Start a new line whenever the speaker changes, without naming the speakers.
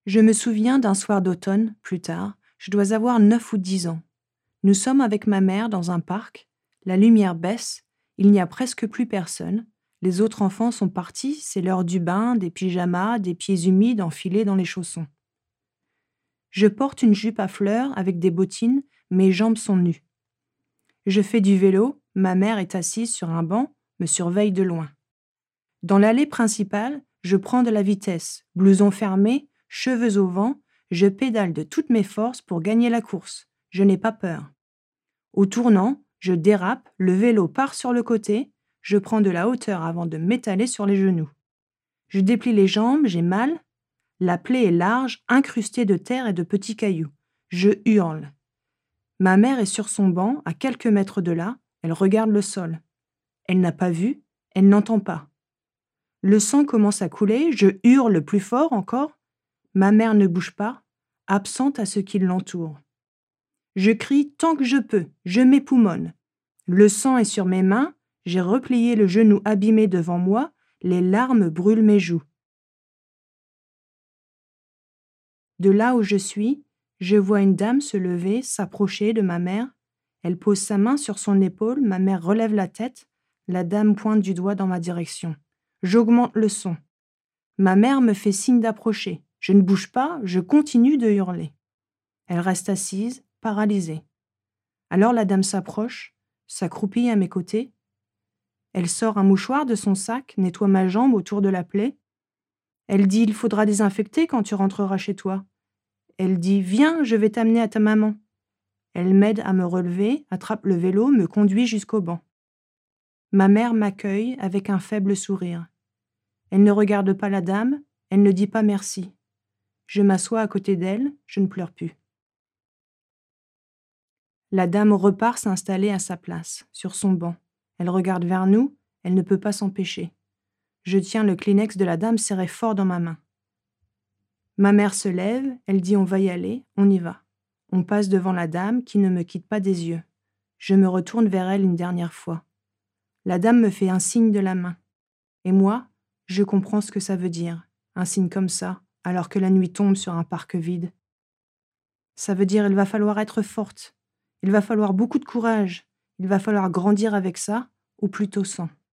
Je me souviens d'un soir d'automne, plus tard, je dois avoir 9 ou 10 ans. Nous sommes avec ma mère dans un parc, la lumière baisse, il n'y a presque plus personne, les autres enfants sont partis, c'est l'heure du bain, des pyjamas, des pieds humides enfilés dans les chaussons. Je porte une jupe à fleurs avec des bottines, mes jambes sont nues. Je fais du vélo, ma mère est assise sur un banc, me surveille de loin. Dans l'allée principale, je prends de la vitesse, blouson fermé, cheveux au vent, je pédale de toutes mes forces pour gagner la course. Je n'ai pas peur. Au tournant, je dérape, le vélo part sur le côté, je prends de la hauteur avant de m'étaler sur les genoux. Je déplie les jambes, j'ai mal. La plaie est large, incrustée de terre et de petits cailloux. Je hurle. Ma mère est sur son banc, à quelques mètres de là, elle regarde le sol. Elle n'a pas vu, elle n'entend pas. Le sang commence à couler, je hurle plus fort encore. Ma mère ne bouge pas, absente à ceux qui l'entourent. Je crie tant que je peux, je m'époumonne. Le sang est sur mes mains, j'ai replié le genou abîmé devant moi, les larmes brûlent mes joues. De là où je suis, je vois une dame se lever, s'approcher de ma mère. Elle pose sa main sur son épaule, ma mère relève la tête, la dame pointe du doigt dans ma direction. J'augmente le son. Ma mère me fait signe d'approcher. Je ne bouge pas, je continue de hurler. Elle reste assise, paralysée. Alors la dame s'approche, s'accroupit à mes côtés. Elle sort un mouchoir de son sac, nettoie ma jambe autour de la plaie. Elle dit « Il faudra désinfecter quand tu rentreras chez toi ». Elle dit « Viens, je vais t'amener à ta maman ». Elle m'aide à me relever, attrape le vélo, me conduit jusqu'au banc. Ma mère m'accueille avec un faible sourire. Elle ne regarde pas la dame, elle ne dit pas merci. Je m'assois à côté d'elle, je ne pleure plus. La dame repart s'installer à sa place, sur son banc. Elle regarde vers nous, elle ne peut pas s'empêcher. Je tiens le Kleenex de la dame serré fort dans ma main. Ma mère se lève, elle dit « On va y aller, on y va ». On passe devant la dame qui ne me quitte pas des yeux. Je me retourne vers elle une dernière fois. La dame me fait un signe de la main. Et moi, je comprends ce que ça veut dire, un signe comme ça, alors que la nuit tombe sur un parc vide. Ça veut dire il va falloir être forte. Il va falloir beaucoup de courage. Il va falloir grandir avec ça, ou plutôt sans.